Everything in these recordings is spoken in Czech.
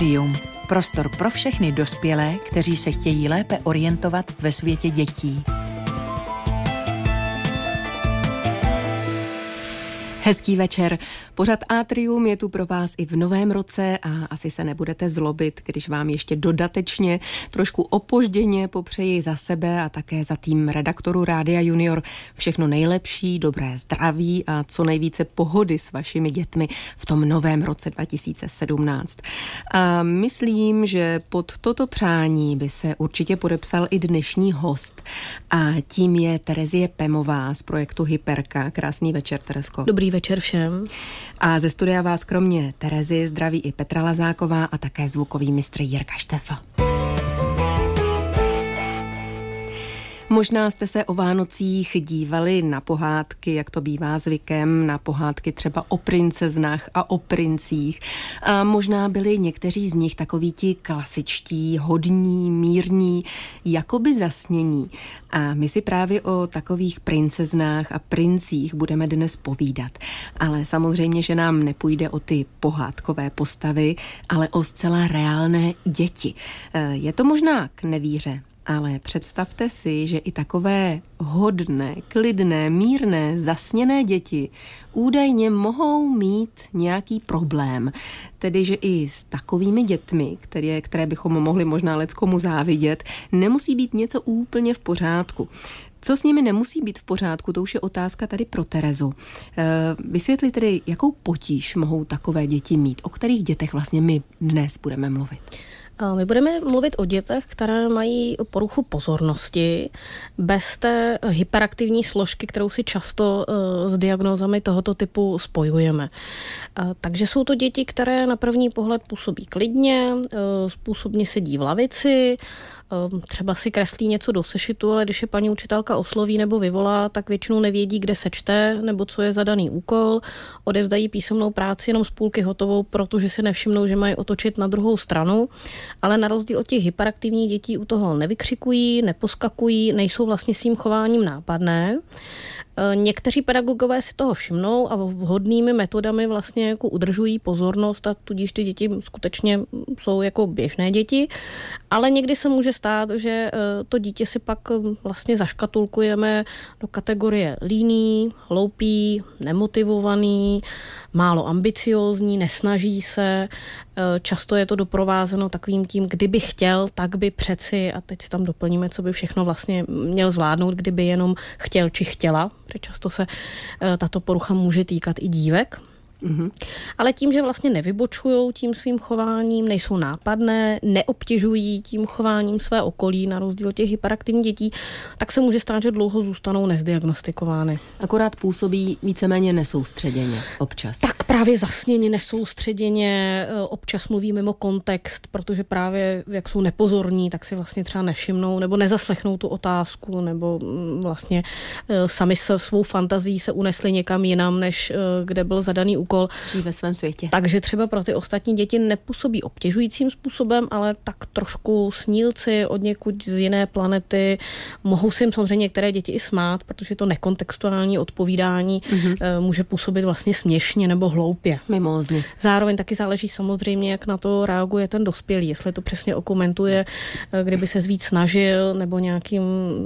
Atrium. Prostor pro všechny dospělé, kteří se chtějí lépe orientovat ve světě dětí. Hezký večer. Pořad Atrium je tu pro vás i v novém roce a asi se nebudete zlobit, když vám ještě dodatečně, trošku opožděně popřeji za sebe a také za tým redaktorů Rádia Junior všechno nejlepší, dobré zdraví a co nejvíce pohody s vašimi dětmi v tom novém roce 2017. A myslím, že pod toto přání by se určitě podepsal i dnešní host a tím je Terezie Pemová z projektu Hyperka. Krásný večer, Terezko. Dobrý večer všem. A ze studia vás kromě Terezy zdraví i Petra Lazáková a také zvukový mistr Jirka Štefl. Možná jste se o Vánocích dívali na pohádky, jak to bývá zvykem, na pohádky třeba o princeznách a o princích. A možná byli někteří z nich takoví ti klasičtí, hodní, mírní, jakoby zasnění. A my si právě o takových princeznách a princích budeme dnes povídat. Ale samozřejmě, že nám nepůjde o ty pohádkové postavy, ale o zcela reálné děti. Je to možná k nevíře, ale představte si, že i takové hodné, klidné, mírné, zasněné děti údajně mohou mít nějaký problém. Tedy, že i s takovými dětmi, které bychom mohli možná leckomu závidět, nemusí být něco úplně v pořádku. Co s nimi nemusí být v pořádku, to už je otázka tady pro Terezu. Vysvětli tedy, jakou potíž mohou takové děti mít, o kterých dětech vlastně my dnes budeme mluvit. My budeme mluvit o dětech, které mají poruchu pozornosti bez té hyperaktivní složky, kterou si často s diagnózami tohoto typu spojujeme. Takže jsou to děti, které na první pohled působí klidně, způsobně sedí v lavici, třeba si kreslí něco do sešitu, ale když je paní učitelka osloví nebo vyvolá, tak většinou nevědí, kde se čte nebo co je zadaný úkol. Odevzdají písemnou práci jenom z půlky hotovou, protože si nevšimnou, že mají otočit na druhou stranu. Ale na rozdíl od těch hyperaktivních dětí u toho nevykřikují, neposkakují, nejsou vlastně svým chováním nápadné. Někteří pedagogové si toho všimnou a vhodnými metodami vlastně jako udržují pozornost a tudíž ty děti skutečně jsou jako běžné děti, ale někdy se může stát, že to dítě si pak vlastně zaškatulkujeme do kategorie líný, hloupý, nemotivovaný, málo ambiciózní, nesnaží se. Často je to doprovázeno takovým tím, kdyby chtěl, tak by přeci, a teď si tam doplníme, co by všechno vlastně měl zvládnout, kdyby jenom chtěl či chtěla, protože často se tato porucha může týkat i dívek. Mm-hmm. Ale tím, že vlastně nevybočujou tím svým chováním, nejsou nápadné, neobtěžují tím chováním své okolí, na rozdíl od těch hyperaktivních dětí, tak se může stát, že dlouho zůstanou nezdiagnostikovány. Akorát působí víceméně nesoustředěně občas. Tak právě zasněně, nesoustředěně, občas mluví mimo kontext, protože právě jak jsou nepozorní, tak si vlastně třeba nevšimnou nebo nezaslechnou tu otázku, nebo vlastně sami se svou fantazí se unesli někam jinam, než kde byl zadaný úkol. Žijí ve svém světě. Takže třeba pro ty ostatní děti nepůsobí obtěžujícím způsobem, ale tak trošku snílci od někud z jiné planety. Mohou si jim samozřejmě některé děti i smát, protože to nekontextuální odpovídání může působit vlastně směšně nebo hloupě. Mimózně. Zároveň taky záleží samozřejmě, jak na to reaguje ten dospělý. Jestli to přesně okomentuje, kdyby se víc snažil nebo nějakým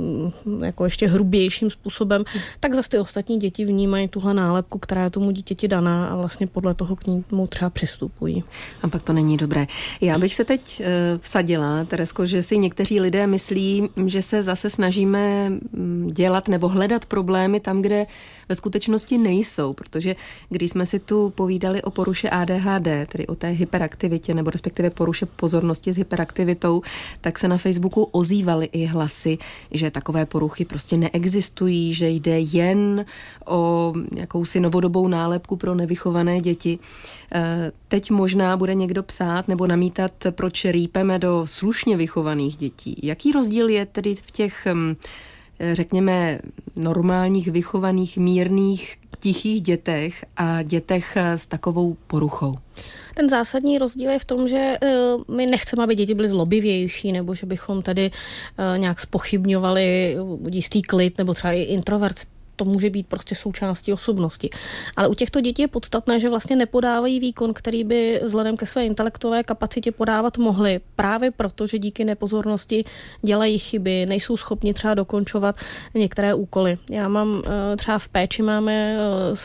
jako ještě hrubějším způsobem, tak zase ty ostatní děti vnímají tuhle nálepku, která je tomu dítěti daná a vlastně podle toho k němu třeba přistupují. A pak to není dobré. Já bych se teď vsadila, Terezko, že si někteří lidé myslí, že se zase snažíme dělat nebo hledat problémy tam, kde ve skutečnosti nejsou, protože když jsme si tu povídali o poruše ADHD, tedy o té hyperaktivitě nebo respektive poruše pozornosti s hyperaktivitou, tak se na Facebooku ozývaly i hlasy, že takové poruchy prostě neexistují, že jde jen o jakousi novodobou nálepku pro nevychované děti. Teď možná bude někdo psát nebo namítat, proč rýpeme do slušně vychovaných dětí. Jaký rozdíl je tedy v těch, řekněme, normálních, vychovaných, mírných, tichých dětech a dětech s takovou poruchou? Ten zásadní rozdíl je v tom, že my nechceme, aby děti byly zlobivější, nebo že bychom tady nějak zpochybňovali jistý klid, nebo třeba i introvert to může být prostě součástí osobnosti. Ale u těchto dětí je podstatné, že vlastně nepodávají výkon, který by vzhledem ke své intelektové kapacitě podávat mohli, právě proto, že díky nepozornosti dělají chyby, nejsou schopni třeba dokončovat některé úkoly. Já mám třeba v péči máme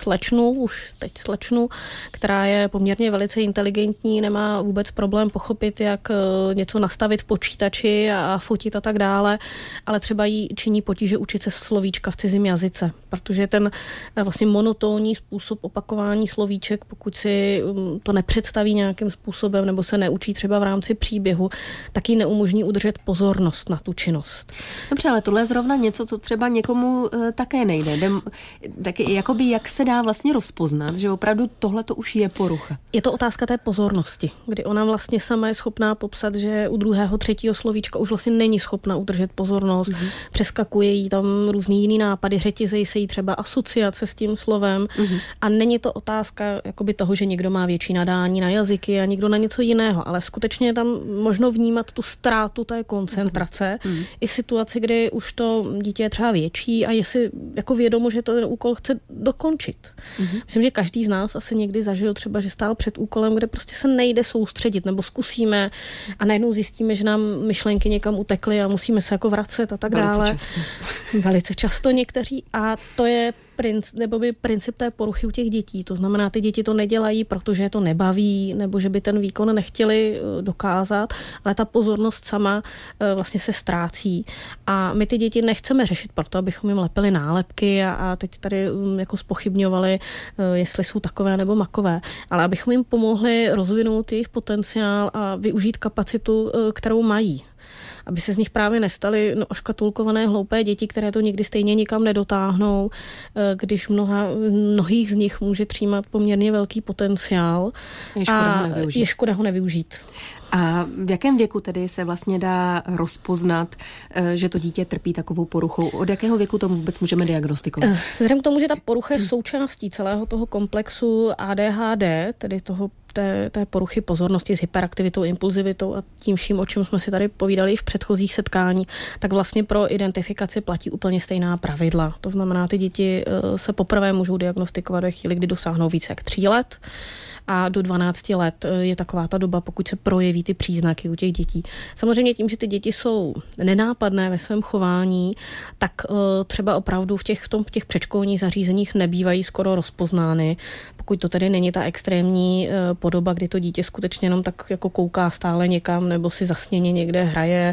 slečnu, která je poměrně velice inteligentní, nemá vůbec problém pochopit, jak něco nastavit v počítači a fotit a tak dále, ale třeba jí činí potíže učit se slovíčka v cizím jazyce, protože ten vlastně monotónní způsob opakování slovíček, pokud si to nepředstaví nějakým způsobem nebo se neučí třeba v rámci příběhu, tak jí neumožní udržet pozornost na tu činnost. Dobře, ale tohle je zrovna něco, co třeba někomu také nejde. Tak jakoby jak se dá vlastně rozpoznat, že opravdu tohle to už je porucha? Je to otázka té pozornosti, kdy ona vlastně sama je schopná popsat, že u druhého, třetího slovíčka už vlastně není schopna udržet pozornost, přeskakuje jí tam různý jiný nápady, řetězejí se jí třeba asociace s tím slovem a není to otázka jakoby toho, že někdo má větší nadání na jazyky a někdo na něco jiného, ale skutečně je tam možno vnímat tu ztrátu té koncentrace i situaci, kdy už to dítě je třeba větší a je si jako vědomo, že ten úkol chce dokončit. Myslím, že každý z nás asi někdy zažil třeba, že stál před úkolem, kde prostě se nejde soustředit, nebo zkusíme a najednou zjistíme, že nám myšlenky někam utekly a musíme se jako vracet a tak dále. Velice často někteří a to je princip té poruchy u těch dětí. To znamená, ty děti to nedělají, protože je to nebaví, nebo že by ten výkon nechtěli dokázat, ale ta pozornost sama vlastně se ztrácí. A my ty děti nechceme řešit proto, abychom jim lepili nálepky a teď tady jako zpochybňovali, jestli jsou takové nebo makové, ale abychom jim pomohli rozvinout jejich potenciál a využít kapacitu, kterou mají. Aby se z nich právě nestaly oškatulkované hloupé děti, které to nikdy stejně nikam nedotáhnou, když mnohých z nich může třímat poměrně velký potenciál. Je škoda ho nevyužít. A v jakém věku tedy se vlastně dá rozpoznat, že to dítě trpí takovou poruchou? Od jakého věku to vůbec můžeme diagnostikovat? Vzhledem k tomu, že ta porucha je součástí celého toho komplexu ADHD, tedy té poruchy pozornosti s hyperaktivitou, impulzivitou a tím vším, o čem jsme si tady povídali v předchozích setkání, tak vlastně pro identifikaci platí úplně stejná pravidla. To znamená, ty děti se poprvé můžou diagnostikovat ve chvíli, kdy dosáhnou více jak 3 let. A do 12 let je taková ta doba, pokud se projeví ty příznaky u těch dětí. Samozřejmě tím, že ty děti jsou nenápadné ve svém chování, tak třeba opravdu v těch předškolních zařízeních nebývají skoro rozpoznány. Pokud to tedy není ta extrémní podoba, kdy to dítě skutečně jenom tak jako kouká stále někam nebo si zasněně někde hraje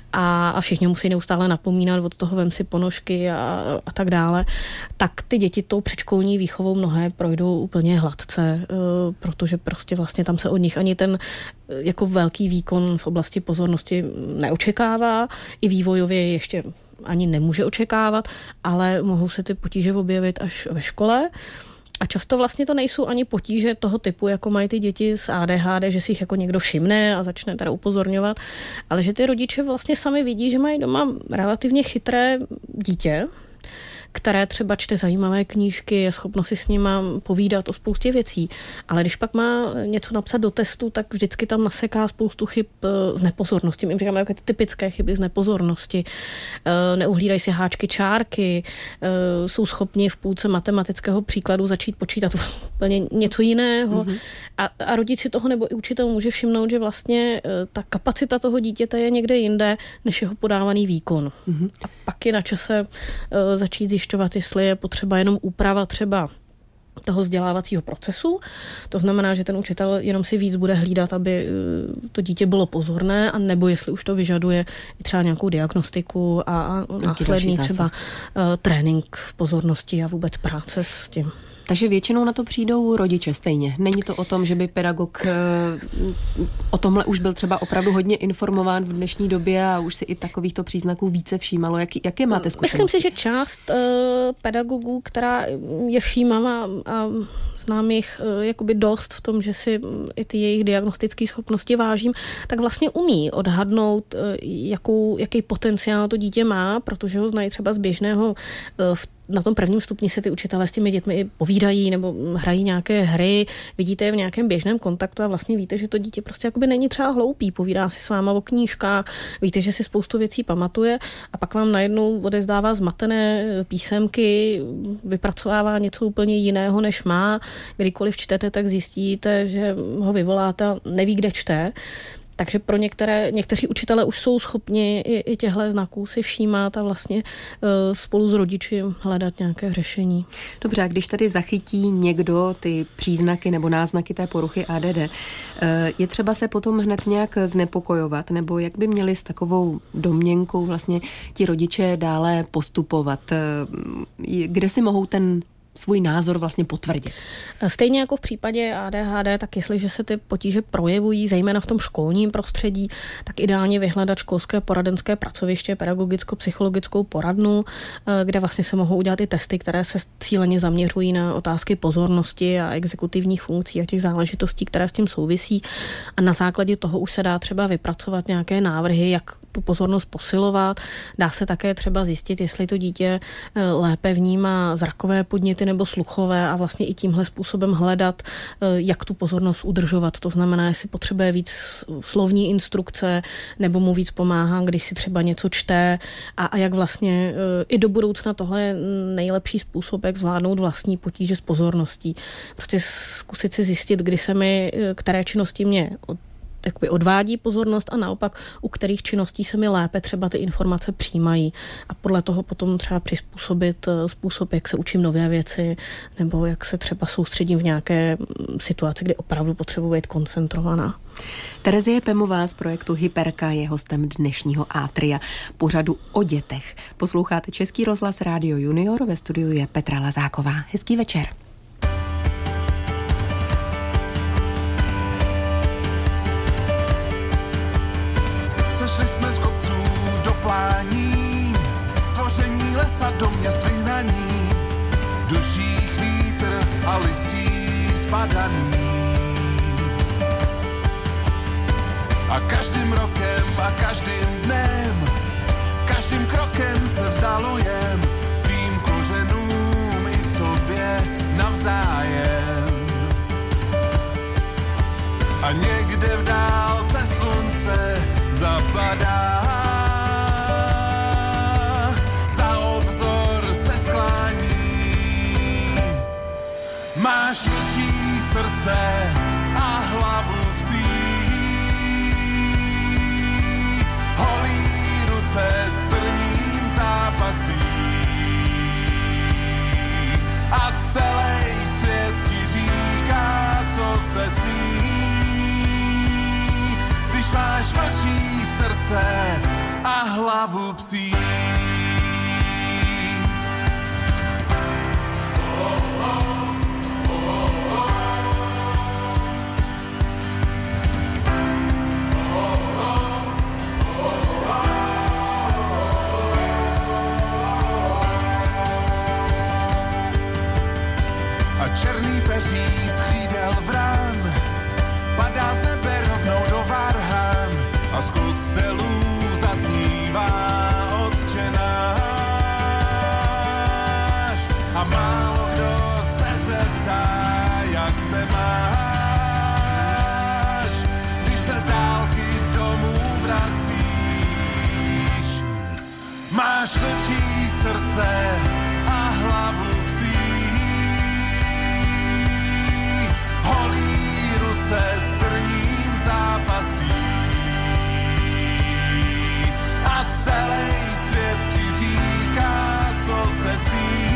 a všichni musí neustále napomínat od toho vem si ponožky a tak dále, tak ty děti tou předškolní výchovou mnohé projdou úplně hladce, protože prostě vlastně tam se od nich ani ten jako velký výkon v oblasti pozornosti neočekává, i vývojově ještě ani nemůže očekávat, ale mohou se ty potíže objevit až ve škole. A často vlastně to nejsou ani potíže toho typu, jako mají ty děti s ADHD, že si jich jako někdo všimne a začne teda upozorňovat, ale že ty rodiče vlastně sami vidí, že mají doma relativně chytré dítě, které třeba čte zajímavé knížky, je schopno si s nima povídat o spoustě věcí. Ale když pak má něco napsat do testu, tak vždycky tam naseká spoustu chyb z nepozornosti. My říkáme jako ty typické chyby z nepozornosti. Neuhlídají si háčky, čárky, jsou schopni v půlce matematického příkladu začít počítat úplně něco jiného. A rodič si toho nebo i učitel může všimnout, že vlastně ta kapacita toho dítěte je někde jinde, než jeho podávaný výkon. A pak je na čase začít zjišťovat, jestli je potřeba jenom úprava třeba toho vzdělávacího procesu. To znamená, že ten učitel jenom si víc bude hlídat, aby to dítě bylo pozorné, a nebo jestli už to vyžaduje třeba nějakou diagnostiku a následný třeba trénink v pozornosti a vůbec práce s tím. Takže většinou na to přijdou rodiče stejně. Není to o tom, že by pedagog o tomhle už byl třeba opravdu hodně informován v dnešní době a už si i takovýchto příznaků více všímalo. Jaké máte zkušenosti? Myslím si, že část pedagogů, která je všímavá a znám jich jakoby dost v tom, že si i ty jejich diagnostické schopnosti vážím, tak vlastně umí odhadnout, jaký potenciál to dítě má, protože ho znají třeba z běžného na tom prvním stupni se ty učitelé s těmi dětmi povídají nebo hrají nějaké hry, vidíte je v nějakém běžném kontaktu a vlastně víte, že to dítě prostě jakoby není třeba hloupý, povídá si s váma o knížkách, víte, že si spoustu věcí pamatuje a pak vám najednou odevzdává zmatené písemky, vypracovává něco úplně jiného, než má. Kdykoliv čtete, tak zjistíte, že ho vyvoláte a neví, kde čte. Takže pro někteří učitelé už jsou schopni i těchto znaků si všímat a vlastně spolu s rodiči hledat nějaké řešení. Dobře, a když tady zachytí někdo ty příznaky nebo náznaky té poruchy ADD, je třeba se potom hned nějak znepokojovat, nebo jak by měli s takovou domněnkou vlastně ti rodiče dále postupovat? Kde si mohou ten svůj názor vlastně potvrdit? Stejně jako v případě ADHD, tak jestliže se ty potíže projevují, zejména v tom školním prostředí, tak ideálně vyhledat školské poradenské pracoviště, pedagogicko-psychologickou poradnu, kde vlastně se mohou udělat i testy, které se cíleně zaměřují na otázky pozornosti a exekutivních funkcí a těch záležitostí, které s tím souvisí. A na základě toho už se dá třeba vypracovat nějaké návrhy, jak tu pozornost posilovat. Dá se také třeba zjistit, jestli to dítě lépe vnímá zrakové podněty nebo sluchové a vlastně i tímhle způsobem hledat, jak tu pozornost udržovat. To znamená, jestli potřebuje víc slovní instrukce nebo mu víc pomáhá, když si třeba něco čte a jak vlastně i do budoucna tohle je nejlepší způsob, jak zvládnout vlastní potíže s pozorností. Prostě zkusit si zjistit, kdy se mi, které činnosti mě odvádí pozornost a naopak, u kterých činností se mi lépe třeba ty informace přijímají a podle toho potom třeba přizpůsobit způsob, jak se učím nové věci nebo jak se třeba soustředím v nějaké situaci, kdy opravdu potřebuji být koncentrovaná. Terezie Pemová z projektu Hyperka je hostem dnešního Atria, pořadu o dětech. Posloucháte Český rozhlas Rádio Junior, ve studiu je Petra Lazáková. Hezký večer. Jsme z kopců do plání, stvoření lesa do měst vyhnaní, v duších vítr a listí spadaný. A každým rokem a každým dnem, každým krokem se vzdalujem svým kořenům i sobě navzájem. A někde v dálce slunce zapadá, za obzor se sklání. Máš větší srdce a hlavu psí, holí ruce s trním zápasí. A celý svět ti říká, co se smí, když máš vlčí srdce a hlavu psí. A černý peří z křídel vran padá z nebe rovnou do varhan a z kostelů zaznívá Otče náš. A málo kdo se zeptá, jak se máš, když se z dálky domů vracíš. Máš vlčí srdce a hlavu psí, holí ruce s trním zápasí. A celý svět ti říká, co se smí,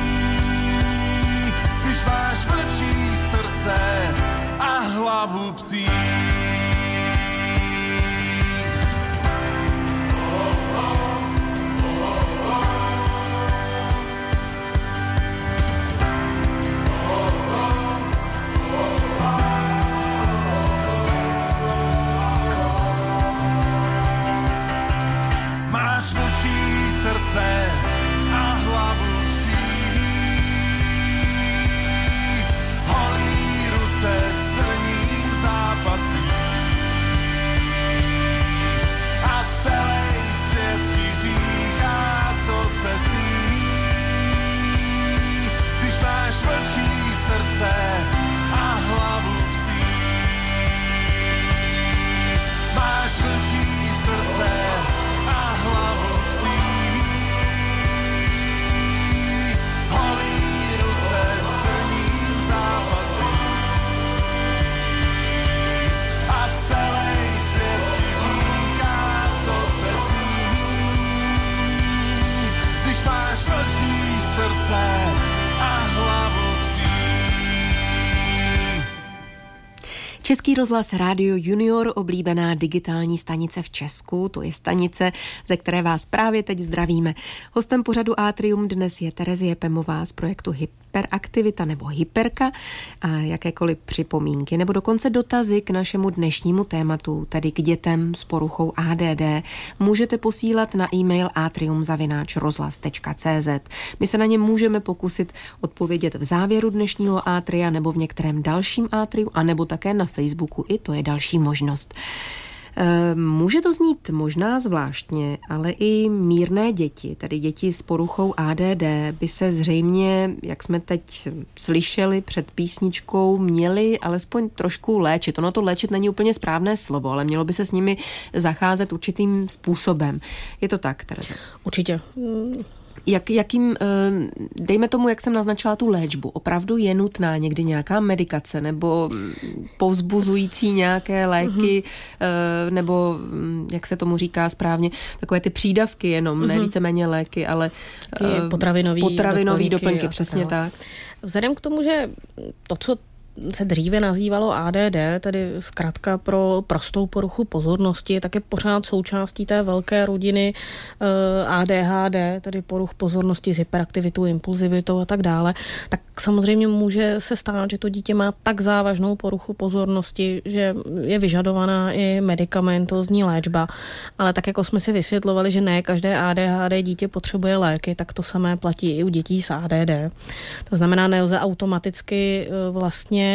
když máš vlčí srdce a hlavu psí. Srdce a hlavu psí, holí ruce s trním zápasí. srdce a hlavu psí. Máš vlčí srdce a hlavu psí. Holý ruce s trním zápasí. A celý svět ti říká, co se smí. Když máš vlčí srdce a hlavu psí. Český rozhlas Rádio Junior, oblíbená digitální stanice v Česku, to je stanice, ze které vás právě teď zdravíme. Hostem pořadu Atrium dnes je Terezie Pemová z projektu Hyperaktivita nebo Hyperka a jakékoliv připomínky nebo dokonce dotazy k našemu dnešnímu tématu, tedy k dětem s poruchou ADD, můžete posílat na e-mail atrium@rozhlas.cz. My se na ně můžeme pokusit odpovědět v závěru dnešního Atria nebo v některém dalším Atriu, anebo také na Facebooku, i to je další možnost. Může to znít možná zvláštně, ale i mírné děti, tedy děti s poruchou ADD, by se zřejmě, jak jsme teď slyšeli před písničkou, měly alespoň trošku léčit. Ono to léčit není úplně správné slovo, ale mělo by se s nimi zacházet určitým způsobem. Je to tak, Tereza? Určitě. Jakým, dejme tomu, jak jsem naznačila tu léčbu, opravdu je nutná někdy nějaká medikace nebo povzbuzující nějaké léky, nebo jak se tomu říká správně, takové ty přídavky jenom, ne víceméně léky, ale potravinový doplňky, přesně tak. Vzhledem k tomu, že to, co se dříve nazývalo ADD, tedy zkrátka pro prostou poruchu pozornosti, tak je pořád součástí té velké rodiny ADHD, tedy poruch pozornosti s hyperaktivitou, impulzivitou a tak dále. Tak samozřejmě může se stát, že to dítě má tak závažnou poruchu pozornosti, že je vyžadovaná i medikamentozní léčba. Ale tak jako jsme si vysvětlovali, že ne každé ADHD dítě potřebuje léky, tak to samé platí i u dětí s ADD. To znamená, nelze automaticky vlastně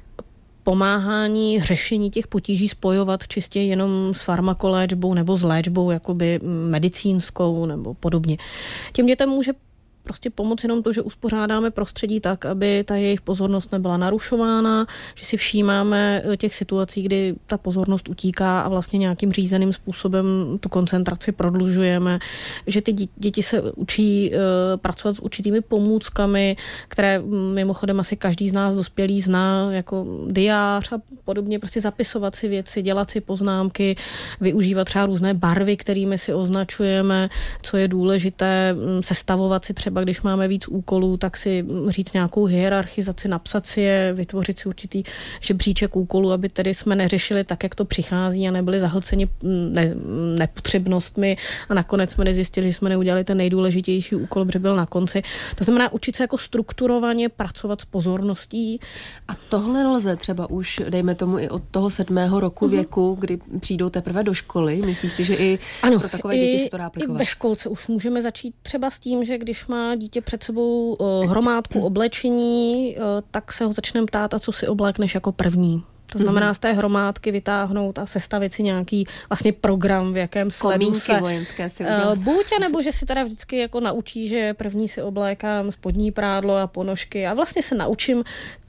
pomáhání, řešení těch potíží spojovat čistě jenom s farmakoléčbou nebo s léčbou jakoby medicínskou nebo podobně. Těm dětem může prostě pomoct jenom to, že uspořádáme prostředí tak, aby ta jejich pozornost nebyla narušována, že si všímáme těch situací, kdy ta pozornost utíká a vlastně nějakým řízeným způsobem tu koncentraci prodlužujeme, že ty děti se učí pracovat s určitými pomůckami, které mimochodem asi každý z nás dospělý zná, jako diář a podobně, prostě zapisovat si věci, dělat si poznámky, využívat třeba různé barvy, kterými si označujeme, co je důležité, sestavovat si třeba, když máme víc úkolů, tak si říct nějakou hierarchizaci, napsat si je, vytvořit si určitý žebříček úkolů, aby tedy jsme neřešili tak, jak to přichází a nebyli zahlceni nepotřebnostmi a nakonec jsme nezjistili, že jsme neudělali ten nejdůležitější úkol, protože byl na konci. To znamená učit se jako strukturovaně pracovat s pozorností. A tohle lze třeba už, dejme tomu, i od toho 7. roku věku, kdy přijdou teprve do školy. Myslíš si, že i pro takové děti se to dá aplikovat? I ve školce už můžeme začít třeba s tím, že když má dítě před sebou hromádku oblečení, tak se ho začneme ptát, a co si oblékneš jako první. To znamená z té hromádky vytáhnout a sestavit si nějaký vlastně program, v jakém sledu se vojenské si udělat. Buď, nebo že si teda vždycky jako naučí, že první si oblékám spodní prádlo a ponožky a vlastně se naučím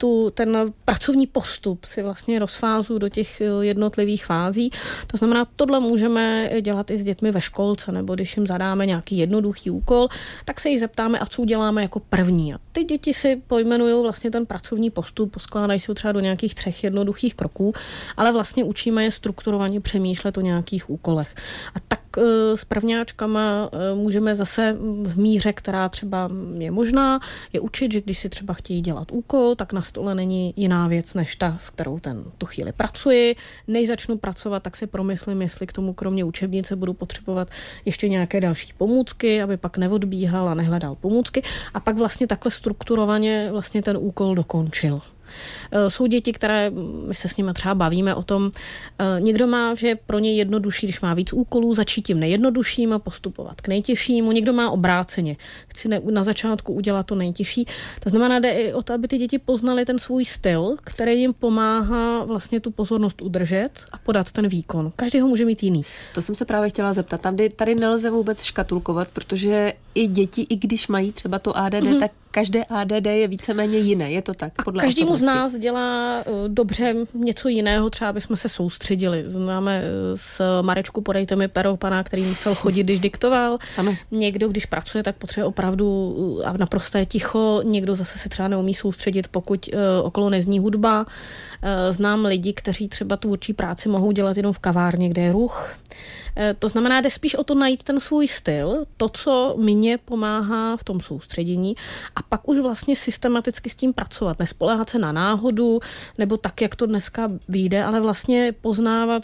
ten pracovní postup si vlastně rozfázu do těch jednotlivých fází. To znamená, tohle můžeme dělat i s dětmi ve školce, nebo když jim zadáme nějaký jednoduchý úkol, tak se jich zeptáme, a co uděláme jako první. A ty děti si pojmenují vlastně ten pracovní postup, poskládají si ho třeba do nějakých 3 jednoduchých kroků, ale vlastně učíme je strukturovaně přemýšlet o nějakých úkolech. A tak s prvňáčkama můžeme zase v míře, která třeba je možná, je učit, že když si třeba chtějí dělat úkol, tak na stole není jiná věc, než ta, s kterou tu chvíli pracuji. Než začnu pracovat, tak si promyslím, jestli k tomu kromě učebnice budu potřebovat ještě nějaké další pomůcky, aby pak neodbíhal a nehledal pomůcky. A pak vlastně takhle strukturovaně vlastně ten úkol dokončil. Jsou děti, které my se s nimi třeba bavíme o tom, někdo má, že je pro něj jednodušší, když má víc úkolů, začít tím nejjednodušším a postupovat k nejtěžšímu. Někdo má obráceně. Chci na začátku udělat to nejtěžší. To znamená, jde i o to, aby ty děti poznaly ten svůj styl, který jim pomáhá vlastně tu pozornost udržet a podat ten výkon. Každý ho může mít jiný. To jsem se právě chtěla zeptat. Tady nelze vůbec škatulkovat, protože i děti, i když mají třeba to ADD, tak každé ADD je víceméně jiné, je to tak? Podle každému z osobnosti. nás dělá dobře něco jiného, třeba bychom se soustředili. Známe s Marečku Podejte mi pero pana, který musel chodit, když diktoval. Ano. Někdo, když pracuje, tak potřebuje opravdu a naprosté ticho. Někdo zase se třeba neumí soustředit, pokud okolo nezní hudba. Znám lidi, kteří třeba tvůrčí práci mohou dělat jenom v kavárně, kde je ruch. To znamená, jde spíš o to najít ten svůj styl, to, co mně pomáhá v tom soustředění a pak už vlastně systematicky s tím pracovat. Nespoléhat se na náhodu, nebo tak, jak to dneska vyjde, ale vlastně poznávat,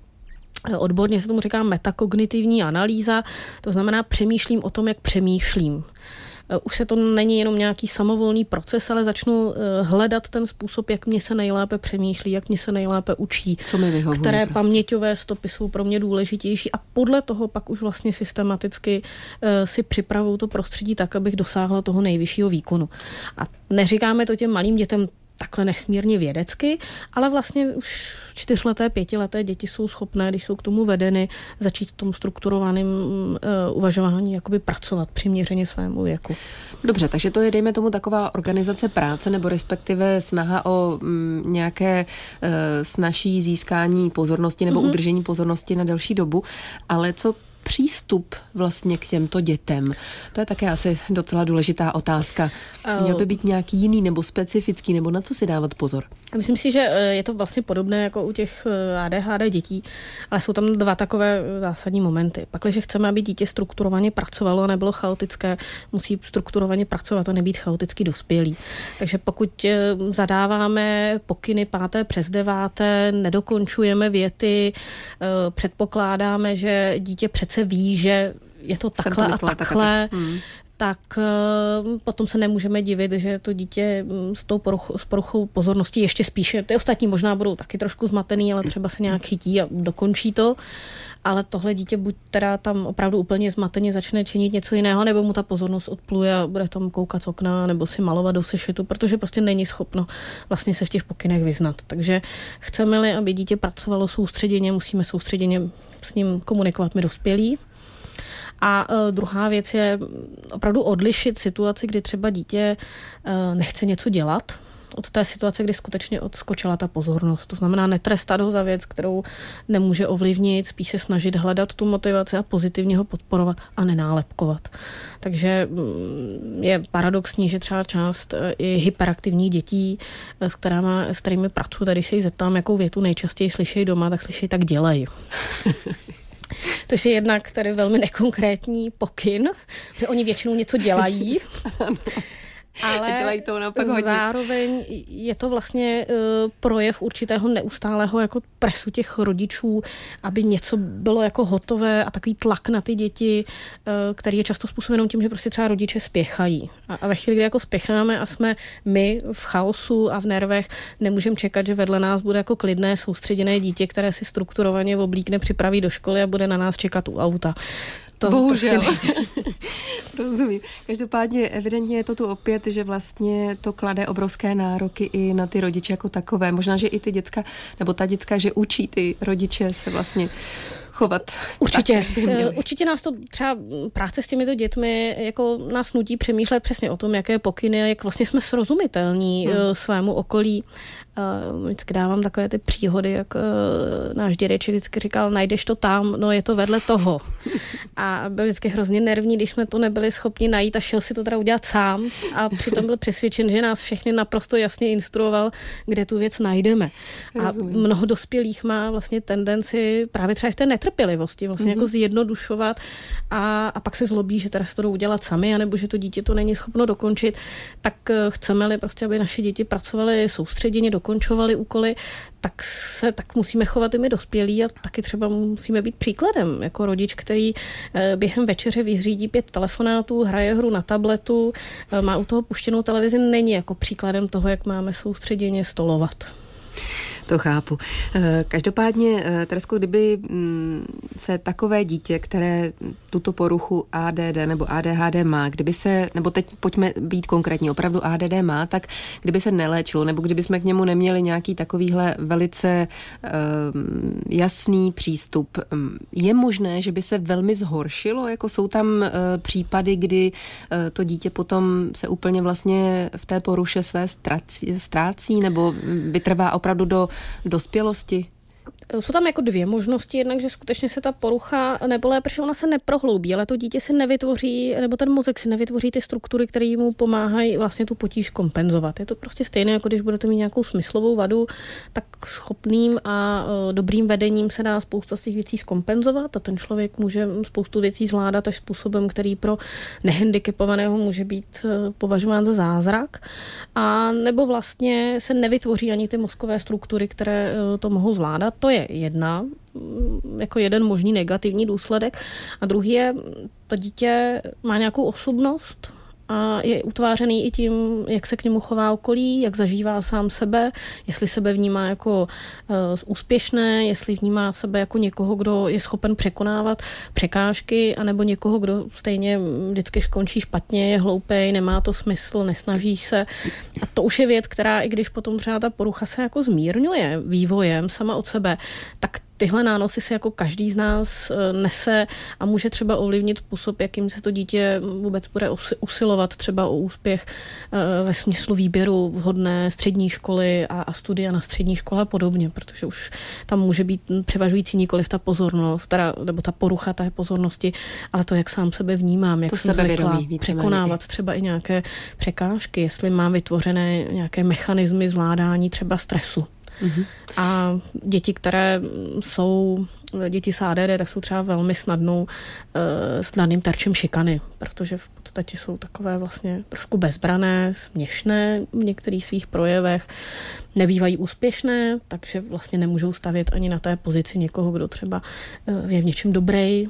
odborně se tomu říká metakognitivní analýza, to znamená přemýšlím o tom, jak přemýšlím. Už se to není jenom nějaký samovolný proces, ale začnu hledat ten způsob, jak mě se nejlépe přemýšlí, jak mě se nejlépe učí, co mi vyhovuje, které paměťové stopy jsou pro mě důležitější a podle toho pak už vlastně systematicky si připravuju to prostředí tak, abych dosáhla toho nejvyššího výkonu. A neříkáme to těm malým dětem takhle nesmírně vědecky, ale vlastně už 4leté, 5leté děti jsou schopné, když jsou k tomu vedeny, začít v tom strukturovaném uvažování jakoby pracovat přiměřeně svému věku. Dobře, takže to je, dejme tomu, taková organizace práce nebo respektive snaha o nějaké snazší získání pozornosti nebo udržení pozornosti na delší dobu, ale co přístup vlastně k těmto dětem? To je také asi docela důležitá otázka. Měl by být nějaký jiný nebo specifický, nebo na co si dávat pozor? Myslím si, že je to vlastně podobné jako u těch ADHD dětí, ale jsou tam dva takové zásadní momenty. Pakliže chceme, aby dítě strukturovaně pracovalo a nebylo chaotické, musí strukturovaně pracovat a nebýt chaoticky dospělý. Takže pokud zadáváme pokyny 5. přes 9., nedokončujeme věty, předpokládáme, že dítě přece ví, že je to takhle a takhle, tak potom se nemůžeme divit, že to dítě s poruchou pozornosti ještě spíše, ty ostatní možná budou taky trošku zmatený, ale třeba se nějak chytí a dokončí to, ale tohle dítě buď teda tam opravdu úplně zmateně začne činit něco jiného, nebo mu ta pozornost odpluje a bude tam koukat z okna, nebo si malovat do sešitu, protože prostě není schopno vlastně se v těch pokynech vyznat. Takže chceme-li, aby dítě pracovalo soustředěně, musíme soustředěně s ním komunikovat my dospělí. A druhá věc je opravdu odlišit situaci, kdy třeba dítě nechce něco dělat, od té situace, kdy skutečně odskočila ta pozornost. To znamená netrestat ho za věc, kterou nemůže ovlivnit, spíš se snažit hledat tu motivaci a pozitivně ho podporovat a nenálepkovat. Takže je paradoxní, že třeba část i hyperaktivních dětí, s kterými pracuji, tady se jich zeptám, jakou větu nejčastěji slyšejí doma, tak slyšejí tak dělej. To je jednak tady velmi nekonkrétní pokyn, že oni většinou něco dělají, ale zároveň je to vlastně projev určitého neustálého jako presu těch rodičů, aby něco bylo jako hotové a takový tlak na ty děti, který je často způsobený tím, že prostě třeba rodiče spěchají. A ve chvíli, kdy jako spěcháme a jsme my v chaosu a v nervech, nemůžeme čekat, že vedle nás bude jako klidné, soustředěné dítě, které si strukturovaně oblíkne, připraví do školy a bude na nás čekat u auta. To bohužel. Prostě Rozumím. Každopádně evidentně je to tu opět, že vlastně to klade obrovské nároky i na ty rodiče jako takové. Možná, že i ty děcka, nebo ta děcka, že učí ty rodiče se vlastně chovat. Určitě nás to třeba práce s těmito dětmi jako nás nutí přemýšlet přesně o tom, jaké pokyny a jak vlastně jsme srozumitelní svému okolí. Vždycky dávám takové ty příhody, jak náš dědeček vždycky říkal, najdeš to tam, no je to vedle toho. A byl vždycky hrozně nervní, když jsme to nebyli schopni najít a šel si to teda udělat sám a přitom byl přesvědčen, že nás všechny naprosto jasně instruoval, kde tu věc najdeme. A mnoho dospělých má vlastně tendenci právě třeba v té netrpělivosti vlastně jako zjednodušovat a pak se zlobí, že teda se to jdou udělat sami, anebo že to dítě to není schopno dokončit, tak chceme-li prostě, aby naše děti pracovaly soustředěně, dokončovaly úkoly, tak musíme chovat i my dospělí a taky třeba musíme být příkladem jako rodič, který během večeře vyřídí 5 telefonátů, hraje hru na tabletu, má u toho puštěnou televizi, není jako příkladem toho, jak máme soustředěně stolovat. To chápu. Každopádně, Teresko, kdyby se takové dítě, které tuto poruchu ADD nebo ADHD má, kdyby se, nebo teď pojďme být konkrétní, opravdu ADD má, tak kdyby se neléčilo, nebo kdyby jsme k němu neměli nějaký takovýhle velice jasný přístup, je možné, že by se velmi zhoršilo? Jako jsou tam případy, kdy to dítě potom se úplně vlastně v té poruše své ztrácí nebo vytrvá opravdu do dospělosti? Jsou tam jako dvě možnosti, jednak, že skutečně se ta porucha, nebo lépe, že ona se neprohloubí, ale to dítě si nevytvoří, nebo ten mozek si nevytvoří ty struktury, které mu pomáhají vlastně tu potíž kompenzovat. Je to prostě stejné, jako když budete mít nějakou smyslovou vadu, tak schopným a dobrým vedením se dá spousta z těch věcí zkompenzovat a ten člověk může spoustu věcí zvládat až způsobem, který pro nehandicapovaného může být považován za zázrak. A nebo vlastně se nevytvoří ani ty mozkové struktury, které to mohou zvládat. To je jako jeden možný negativní důsledek. A druhý je, to dítě má nějakou osobnost a je utvářený i tím, jak se k němu chová okolí, jak zažívá sám sebe, jestli sebe vnímá jako úspěšné, jestli vnímá sebe jako někoho, kdo je schopen překonávat překážky, anebo někoho, kdo stejně vždycky skončí špatně, je hloupej, nemá to smysl, nesnaží se. A to už je věc, která, i když potom třeba ta porucha se jako zmírňuje vývojem sama od sebe, tak tyhle nánosy si jako každý z nás nese a může třeba ovlivnit způsob, jakým se to dítě vůbec bude usilovat třeba o úspěch ve smyslu výběru vhodné střední školy a studia na střední škole a podobně, protože už tam může být převažující nikoliv ta pozornost, nebo ta porucha té pozornosti, ale to, jak sám sebe vnímám, jak jsem zvykla překonávat třeba i nějaké překážky, jestli mám vytvořené nějaké mechanismy zvládání třeba stresu. Mm-hmm. A děti, které jsou děti s ADD, tak jsou třeba velmi snadným terčem šikany, protože v podstatě jsou takové vlastně trošku bezbrané, směšné v některých svých projevech, nebývají úspěšné, takže vlastně nemůžou stavět ani na té pozici někoho, kdo třeba je v něčem dobrý.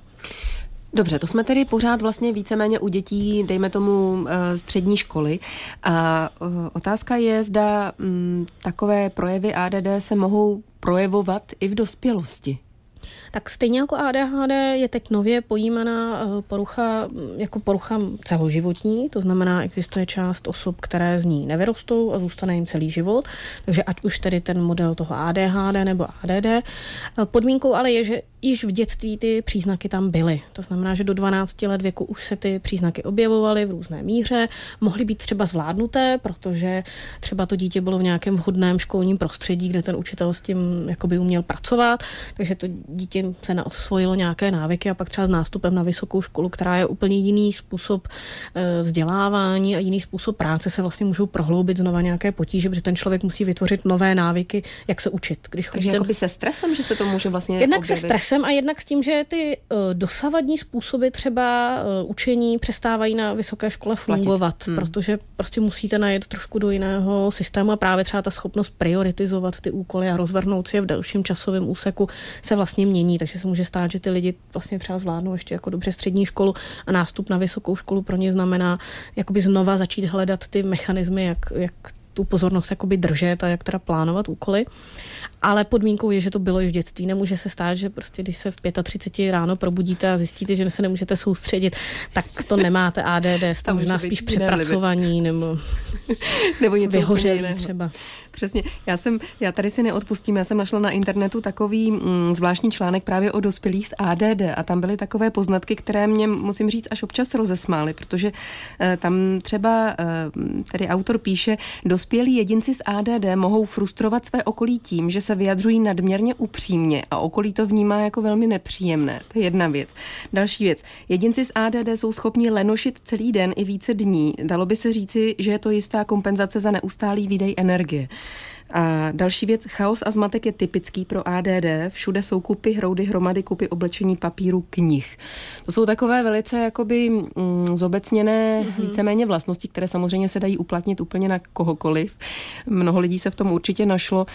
Dobře, to jsme tedy pořád vlastně víceméně u dětí, dejme tomu střední školy. A otázka je, zda takové projevy ADD se mohou projevovat i v dospělosti. Tak stejně jako ADHD je teď nově pojímaná porucha jako porucha celoživotní, to znamená, existuje část osob, které z ní nevyrostou a zůstane jim celý život, takže ať už tedy ten model toho ADHD nebo ADD. Podmínkou ale je, že již v dětství ty příznaky tam byly. To znamená, že do 12 let věku už se ty příznaky objevovaly v různé míře, mohly být třeba zvládnuté, protože třeba to dítě bylo v nějakém vhodném školním prostředí, kde ten učitel s tím jakoby uměl pracovat, takže to dítě se osvojilo nějaké návyky a pak třeba s nástupem na vysokou školu, která je úplně jiný způsob vzdělávání a jiný způsob práce, se vlastně můžou prohloubit znova nějaké potíže, protože ten člověk musí vytvořit nové návyky, jak se učit. Takže jakoby se stresem, že se to může vlastně jednak objevit. Se stresem a jednak s tím, že ty dosavadní způsoby třeba učení přestávají na vysoké škole fungovat, protože prostě musíte najet trošku do jiného systému a právě třeba ta schopnost prioritizovat ty úkoly a rozvrhnout si je v delším časovém úseku se vlastně mění, takže se může stát, že ty lidi vlastně třeba zvládnou ještě jako dobře střední školu a nástup na vysokou školu pro ně znamená jakoby znova začít hledat ty mechanismy, jak tu pozornost jakoby držet a jak teda plánovat úkoly. Ale podmínkou je, že to bylo i v dětství. Nemůže se stát, že prostě když se v 35 ráno probudíte a zjistíte, že se nemůžete soustředit, tak to nemáte ADD, jste možná spíš přepracovaní nebo něco vyhořelí třeba. Přesně. Já tady si neodpustím, já jsem našla na internetu takový zvláštní článek právě o dospělých s ADD a tam byly takové poznatky, které mě, musím říct, až občas rozesmály, protože tam třeba tedy autor píše, dospělí jedinci s ADD mohou frustrovat své okolí tím, že se vyjadřují nadměrně upřímně a okolí to vnímá jako velmi nepříjemné. To je jedna věc. Další věc. Jedinci s ADD jsou schopni lenošit celý den i více dní. Dalo by se říci, že je to jistá kompenzace za neustálý výdej energie. A další věc, chaos a zmatek je typický pro ADD. Všude jsou kupy, hroudy, hromady, kupy oblečení, papíru, knih. To jsou takové velice jakoby zobecněné víceméně vlastnosti, které samozřejmě se dají uplatnit úplně na kohokoliv. Mnoho lidí se v tom určitě našlo.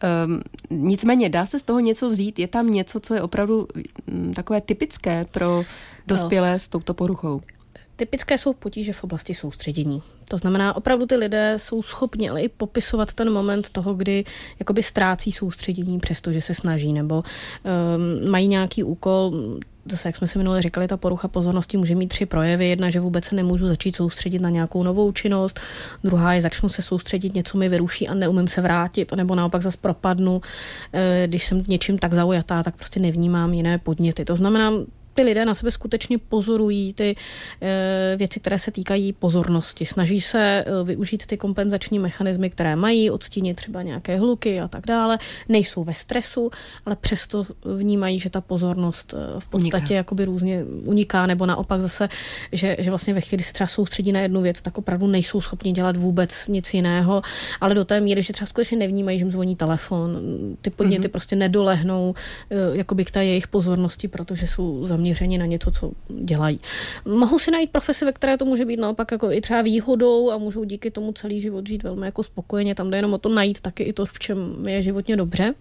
Nicméně dá se z toho něco vzít? Je tam něco, co je opravdu takové typické pro dospělé s touto poruchou? Typické jsou potíže v oblasti soustředění. To znamená, opravdu ty lidé jsou schopni ale i popisovat ten moment toho, kdy jakoby ztrácí soustředění, přestože se snaží, nebo mají nějaký úkol. Zase, jak jsme si minule říkali, ta porucha pozornosti může mít 3 projevy. Jedna, že vůbec se nemůžu začít soustředit na nějakou novou činnost. Druhá je, začnu se soustředit, něco mi vyruší a neumím se vrátit, nebo naopak zase propadnu. Když jsem něčím tak zaujatá, tak prostě nevnímám jiné podněty. To znamená, ty lidé na sebe skutečně pozorují ty věci, které se týkají pozornosti. Snaží se využít ty kompenzační mechanismy, které mají, odstínit třeba nějaké hluky a tak dále. Nejsou ve stresu, ale přesto vnímají, že ta pozornost v podstatě jakoby různě uniká, nebo naopak zase, že vlastně ve chvíli se třeba soustředí na jednu věc, tak opravdu nejsou schopni dělat vůbec nic jiného, ale do té míry, že třeba skutečně nevnímají, že jim zvoní telefon. Ty podněty prostě nedolehnou jakoby k té jejich pozornosti, protože jsou zaměření na něco, co dělají. Mohou si najít profesi, ve které to může být naopak jako i třeba výhodou a můžou díky tomu celý život žít velmi jako spokojeně. Tam jde jenom o to najít taky i to, v čem je životně dobře.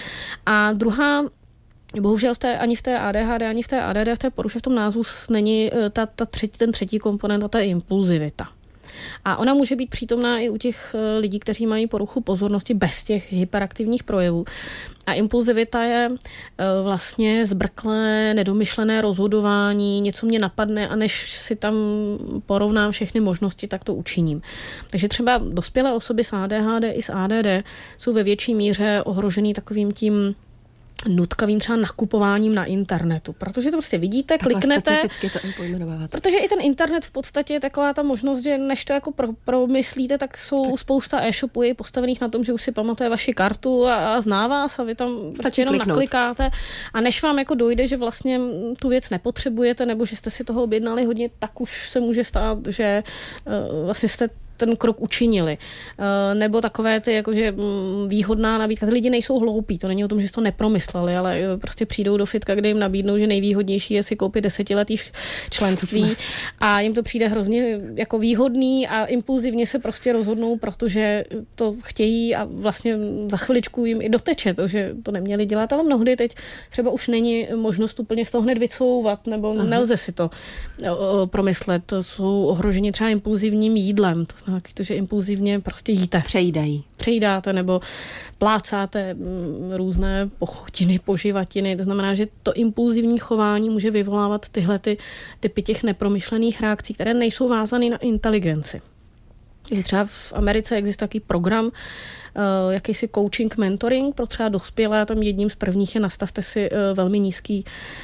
A druhá, bohužel ani v té ADHD, ani v té ADD, v té poruše v tom názvu není ten třetí komponent, a ta je impulzivita. A ona může být přítomná i u těch lidí, kteří mají poruchu pozornosti bez těch hyperaktivních projevů. A impulzivita je vlastně zbrklé, nedomyšlené rozhodování, něco mě napadne a než si tam porovnám všechny možnosti, tak to učiním. Takže třeba dospělé osoby s ADHD i s ADD jsou ve větší míře ohrožený takovým tím nutkavým třeba nakupováním na internetu. Protože to prostě vidíte, kliknete. To pojmenovávat. Protože i ten internet v podstatě je taková ta možnost, že než to jako promyslíte, tak jsou spousta e-shopů postavených na tom, že už si pamatuje vaši kartu a zná vás a vy tam prostě jenom naklikáte. A než vám jako dojde, že vlastně tu věc nepotřebujete nebo že jste si toho objednali hodně, tak už se může stát, že vlastně jste ten krok učinili. Nebo takové ty jakože výhodná nabídka. Ty lidi nejsou hloupí, to není o tom, že to nepromysleli, ale prostě přijdou do fitka, kde jim nabídnou, že nejvýhodnější je si koupit 10letý členství a jim to přijde hrozně jako výhodný a impulzivně se prostě rozhodnou, protože to chtějí a vlastně za chviličku jim i doteče to, že to neměli dělat, ale mnohdy teď třeba už není možnost úplně z toho hned vycouvat, nebo nelze si to promyslet. Jsou ohroženi třeba impulzivním jídlem, to znamená to, že impulzivně prostě jíte. Přejídáte nebo plácáte různé pochutiny, poživatiny. To znamená, že to impulzivní chování může vyvolávat tyhle typy těch nepromyšlených reakcí, které nejsou vázané na inteligenci. Třeba v Americe existuje takový program, jakýsi coaching, mentoring pro třeba dospělé. Tam jedním z prvních je nastavte si velmi nízký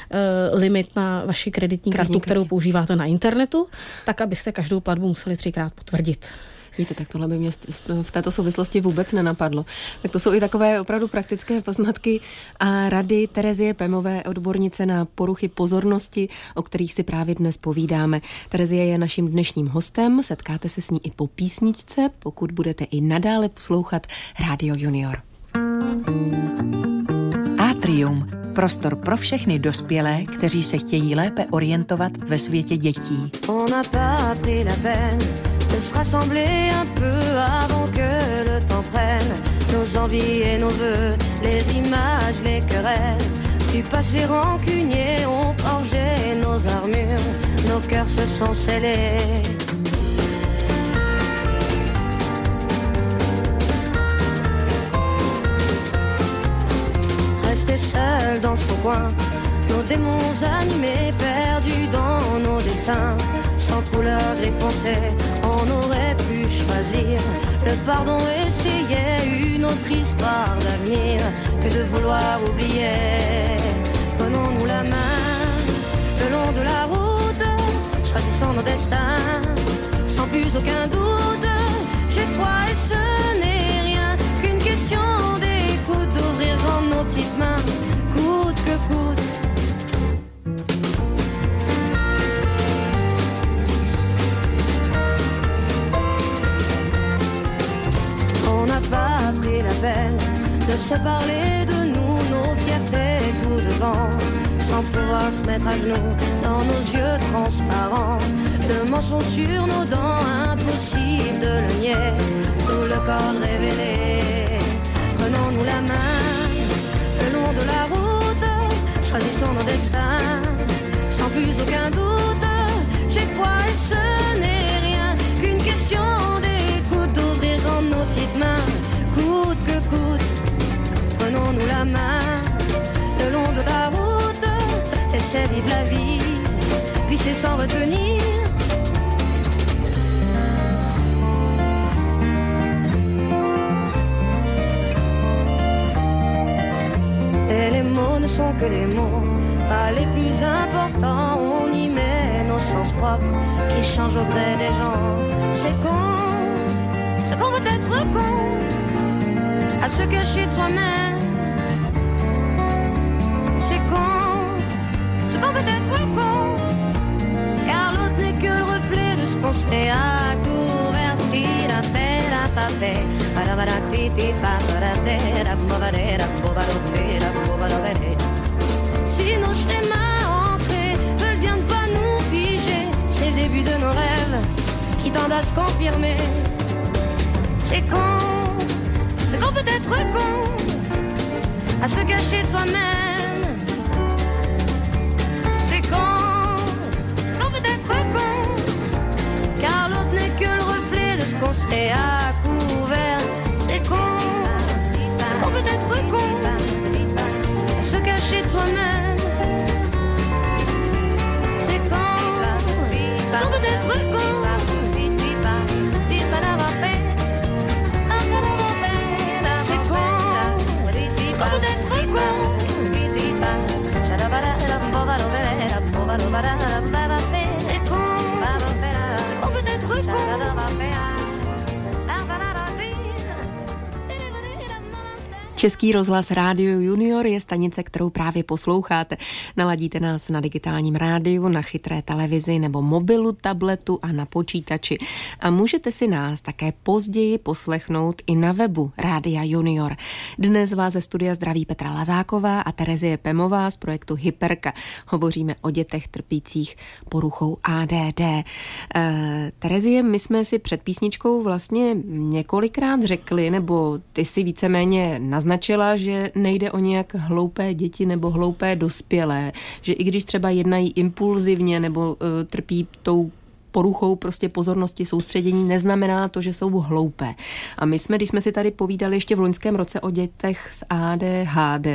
limit na vaši kreditní kartu, kterou používáte na internetu, tak abyste každou platbu museli 3krát potvrdit. Víte, tak tohle by mě v této souvislosti vůbec nenapadlo. Tak to jsou i takové opravdu praktické poznatky a rady Terezie Pemové, odbornice na poruchy pozornosti, o kterých si právě dnes povídáme. Terezie je naším dnešním hostem, setkáte se s ní i po písničce, pokud budete i nadále poslouchat Rádio Junior. Atrium. Prostor pro všechny dospělé, kteří se chtějí lépe orientovat ve světě dětí. De se rassembler un peu avant que le temps prenne nos envies et nos vœux, les images, les querelles du passé rancunier ont forgé nos armures, nos cœurs se sont scellés. Rester seul dans son coin, nos démons animés, perdus dans nos dessins, sans couleur gris foncé, on aurait pu choisir le pardon, essayer une autre histoire d'avenir que de vouloir oublier. Prenons-nous la main le long de la route, choisissons nos destins, sans plus aucun doute. J'ai foi et ce n'est rien qu'une question d'écoute, d'ouvrir grand nos petites mains, coûte que coûte. On n'a pas pris la peine de se parler de nous, nos fiertés tout devant, sans pouvoir se mettre à genoux dans nos yeux transparents. Le mensonge sur nos dents, impossible de le nier, tout le corps révélé. Prenons-nous la main le long de la route, choisissons nos destins, sans plus aucun doute. J'ai foi et ce n'est rien qu'une question d'écoute, d'ouvrir en nos petites mains, coûte que coûte. Prenons-nous la main le long de la route, laissez vivre la vie, glisser sans retenir. Et les mots ne sont que des mots, pas les plus importants. On y met nos sens propres qui changent au gré des gens. C'est qu'on peut être con, à se cacher de soi-même. C'est qu'on peut être con, car l'autre n'est que le reflet de ce qu'on se fait à couvert. Si nos schémas ancrés veulent bien ne pas nous figer, c'est le début de nos rêves qui tendent à se confirmer. C'est qu'on peut être con, à se cacher de soi-même. C'est qu'on peut être con, car l'autre n'est que le reflet de ce qu'on se fait à couvert. C'est qu'on peut être con, à se cacher de soi-même. C'est qu'on peut être con. Český rozhlas Rádio Junior je stanice, kterou právě posloucháte. Naladíte nás na digitálním rádiu, na chytré televizi nebo mobilu, tabletu a na počítači. A můžete si nás také později poslechnout i na webu Rádia Junior. Dnes vás ze studia zdraví Petra Lazáková a Terezie Pemová z projektu Hyperka. Hovoříme o dětech trpících poruchou ADD. Terezie, my jsme si před písničkou vlastně několikrát řekli, nebo ty si víceméně naznačila, že nejde o nějak hloupé děti nebo hloupé dospělé, že i když třeba jednají impulzivně nebo trpí tou poruchou prostě pozornosti, soustředění, neznamená to, že jsou hloupé. A my jsme, když jsme si tady povídali ještě v loňském roce o dětech s ADHD,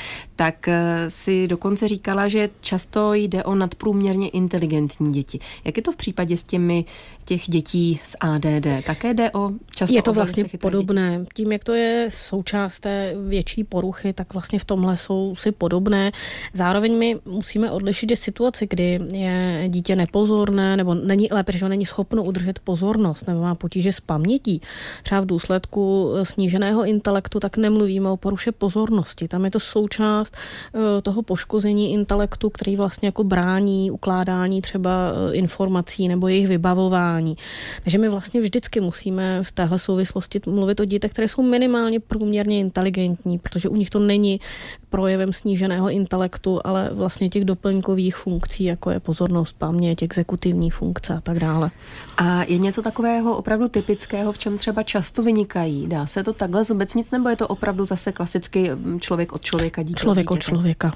tak si dokonce říkala, že často jde o nadprůměrně inteligentní děti. Jak je to v případě s těch dětí s ADD? Také jde o často. Je to vlastně podobné. Děti. Tím, jak to je součást té větší poruchy, tak vlastně v tomhle jsou si podobné. Zároveň my musíme odlišit, že situace, kdy je dítě nepozorné nebo není lépe, že není schopno udržet pozornost nebo má potíže s pamětí, třeba v důsledku sníženého intelektu, tak nemluvíme o poruše pozornosti. Tam je to součást toho poškození intelektu, který vlastně jako brání ukládání třeba informací nebo jejich vybavování. Takže my vlastně vždycky musíme v téhle souvislosti mluvit o dětech, které jsou minimálně průměrně inteligentní, protože u nich to není projevem sníženého intelektu, ale vlastně těch doplňkových funkcí, jako je pozornost, paměť, exekutivní funkce a tak dále. A je něco takového opravdu typického, v čem třeba často vynikají? Dá se to takhle zobecnit, nebo je to opravdu zase klasicky člověk od člověka, dítě člověk od člověka?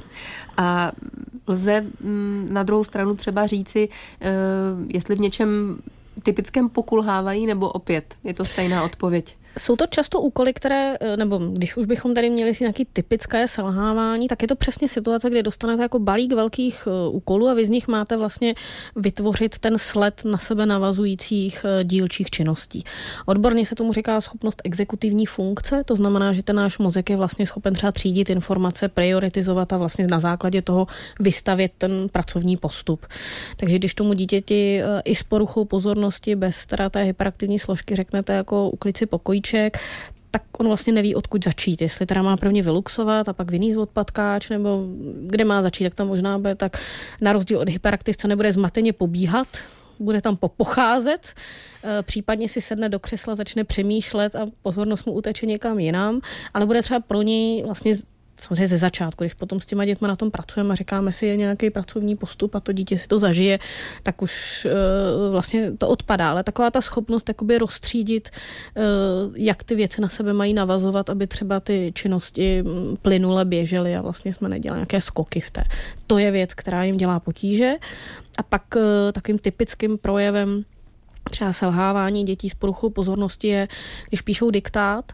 A lze na druhou stranu třeba říci, jestli v něčem typickém pokulhávají, nebo opět je to stejná odpověď? Jsou to často úkoly, které, nebo když už bychom tady měli si nějaké typické selhávání, tak je to přesně situace, kdy dostanete jako balík velkých úkolů a vy z nich máte vlastně vytvořit ten sled na sebe navazujících dílčích činností. Odborně se tomu říká schopnost exekutivní funkce, to znamená, že ten náš mozek je vlastně schopen třeba třídit informace, prioritizovat a vlastně na základě toho vystavět ten pracovní postup. Takže když tomu dítěti i s poruchou pozornosti bez teda té hyperaktivní složky řeknete jako uklid si pokojíček, tak on vlastně neví, odkud začít. Jestli teda má prvně vyluxovat a pak vyníst odpadkáč, nebo kde má začít, tak to možná bude tak na rozdíl od hyperaktivce nebude zmateně pobíhat, bude tam pocházet, případně si sedne do křesla, začne přemýšlet a pozornost mu uteče někam jinam, ale bude třeba pro něj vlastně samozřejmě ze začátku, když potom s těma dětma na tom pracujeme a říkáme si, je nějaký pracovní postup a to dítě si to zažije, tak už vlastně to odpadá. Ale taková ta schopnost jakoby rozstřídit, jak ty věci na sebe mají navazovat, aby třeba ty činnosti plynule běžely a vlastně jsme nedělali nějaké skoky v té. To je věc, která jim dělá potíže. A pak takovým typickým projevem třeba selhávání dětí s poruchou pozornosti je, když píšou diktát,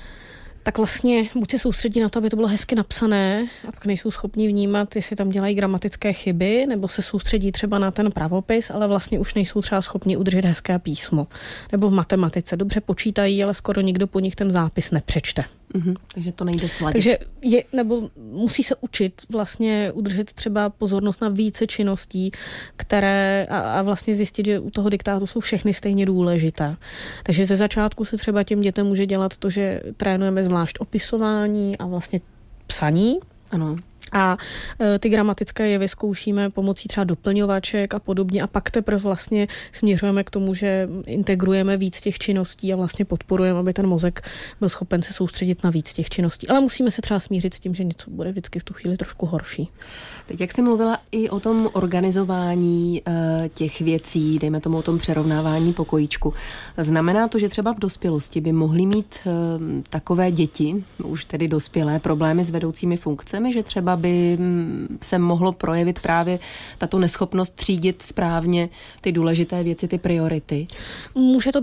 tak vlastně buď se soustředí na to, aby to bylo hezky napsané a pak nejsou schopni vnímat, jestli tam dělají gramatické chyby, nebo se soustředí třeba na ten pravopis, ale vlastně už nejsou třeba schopni udržet hezké písmo. Nebo v matematice dobře počítají, ale skoro nikdo po nich ten zápis nepřečte. Takže to nejde sladit. Takže nebo musí se učit vlastně udržet třeba pozornost na více činností, které a vlastně zjistit, že u toho diktátu jsou všechny stejně důležité. Takže ze začátku se třeba těm dětem může dělat to, že trénujeme zvlášť opisování a vlastně psaní. Ano. A ty gramatické jevy zkoušíme pomocí třeba doplňovaček a podobně a pak teprve vlastně směřujeme k tomu, že integrujeme víc těch činností a vlastně podporujeme, aby ten mozek byl schopen se soustředit na víc těch činností. Ale musíme se třeba smířit s tím, že něco bude vždycky v tu chvíli trošku horší. Teď, jak jsi mluvila i o tom organizování těch věcí, dejme tomu o tom přerovnávání pokojíčku, znamená to, že třeba v dospělosti by mohly mít takové děti, už tedy dospělé, problémy s vedoucími funkcemi, že třeba by se mohlo projevit právě tato neschopnost třídit správně ty důležité věci, ty priority? Může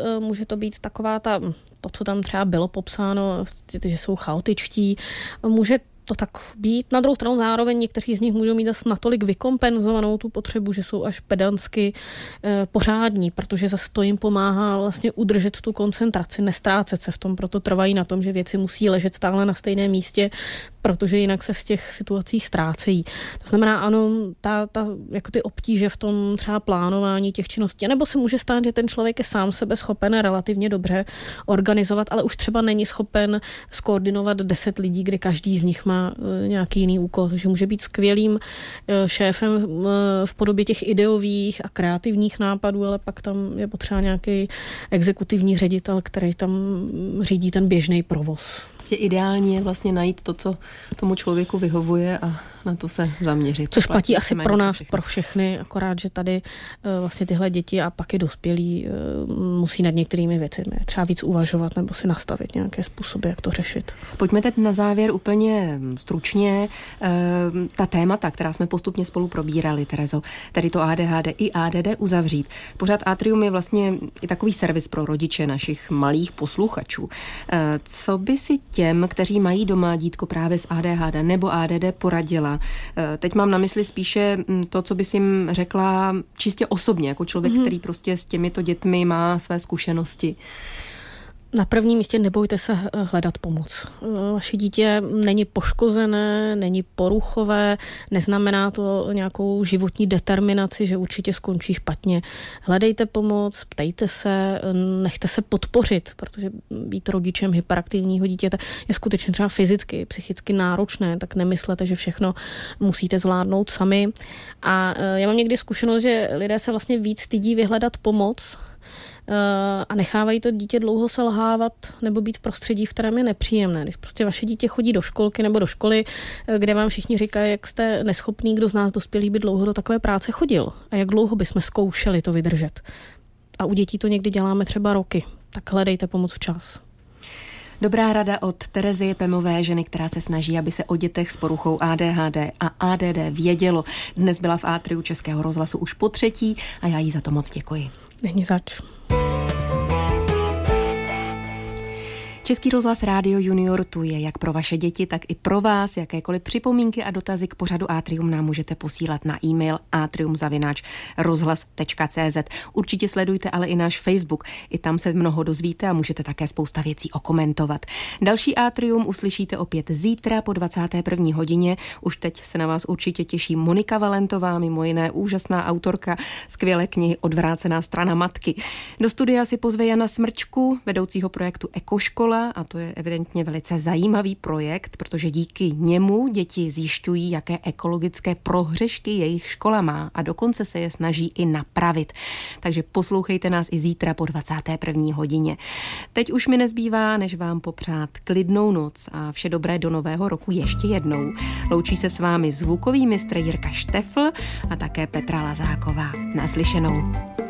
to být taková to, co tam třeba bylo popsáno, že jsou chaotičtí, může to tak být. Na druhou stranu zároveň někteří z nich můžou mít zase natolik vykompenzovanou tu potřebu, že jsou až pedantsky pořádní, protože zase to jim pomáhá vlastně udržet tu koncentraci, nestrácet se v tom, proto trvají na tom, že věci musí ležet stále na stejném místě, protože jinak se v těch situacích ztrácejí. To znamená, ano, jako ty obtíže v tom třeba plánování těch činností, nebo se může stát, že ten člověk je sám sebe schopen relativně dobře organizovat, ale už třeba není schopen skoordinovat 10 lidí, kde každý z nich má nějaký jiný úkol, takže může být skvělým šéfem v podobě těch ideových a kreativních nápadů, ale pak tam je potřeba nějaký exekutivní ředitel, který tam řídí ten běžný provoz. Prostě ideální je vlastně najít to, co tomu člověku vyhovuje a na to se zaměřit. Což platí asi pro nás, pro všechny, akorát, že tady vlastně tyhle děti a pak i dospělí musí nad některými věcmi třeba víc uvažovat nebo si nastavit nějaké způsoby, jak to řešit. Pojďme teď na závěr úplně stručně ta témata, která jsme postupně spolu probírali, Terezo, tedy to ADHD i ADD uzavřít. Pořád Atrium je vlastně i takový servis pro rodiče našich malých posluchačů. Co by si těm, kteří mají doma dítko právě s ADHD nebo ADD poradila? Teď mám na mysli spíše to, co bys jim řekla čistě osobně, jako člověk, který prostě s těmito dětmi má své zkušenosti. Na prvním místě nebojte se hledat pomoc. Vaše dítě není poškozené, není poruchové, neznamená to nějakou životní determinaci, že určitě skončí špatně. Hledejte pomoc, ptejte se, nechte se podpořit, protože být rodičem hyperaktivního dítěte je skutečně třeba fyzicky, psychicky náročné, tak nemyslete, že všechno musíte zvládnout sami. A já mám někdy zkušenost, že lidé se vlastně víc stydí vyhledat pomoc, a nechávají to dítě dlouho selhávat nebo být v prostředí, v kterém je nepříjemné. Když prostě vaše dítě chodí do školky nebo do školy, kde vám všichni říkají, jak jste neschopný, kdo z nás dospělý by dlouho do takové práce chodil a jak dlouho bychom zkoušeli to vydržet. A u dětí to někdy děláme třeba roky. Tak hledejte pomoc včas. Dobrá rada od Terezy Pemové, ženy, která se snaží, aby se o dětech s poruchou ADHD a ADD vědělo. Dnes byla v Atriu Českého rozhlasu už po třetí a já jí za to moc děkuji. Není zač. Český rozhlas Rádio Junior tu je jak pro vaše děti, tak i pro vás. Jakékoliv připomínky a dotazy k pořadu Atrium nám můžete posílat na e-mail atrium@rozhlas.cz. Určitě sledujte ale i náš Facebook. I tam se mnoho dozvíte a můžete také spousta věcí okomentovat. Další Atrium uslyšíte opět zítra po 21. hodině. Už teď se na vás určitě těší Monika Valentová, mimo jiné úžasná autorka skvělé knihy Odvrácená strana matky. Do studia si pozve Jana Smrčku, vedoucího projektu Ekoškola, škola a to je evidentně velice zajímavý projekt, protože díky němu děti zjišťují, jaké ekologické prohřešky jejich škola má a dokonce se je snaží i napravit. Takže poslouchejte nás i zítra po 21. hodině. Teď už mi nezbývá, než vám popřát klidnou noc a vše dobré do nového roku ještě jednou. Loučí se s vámi zvukový mistr Jirka Štefl a také Petra Lazáková. Naslyšenou.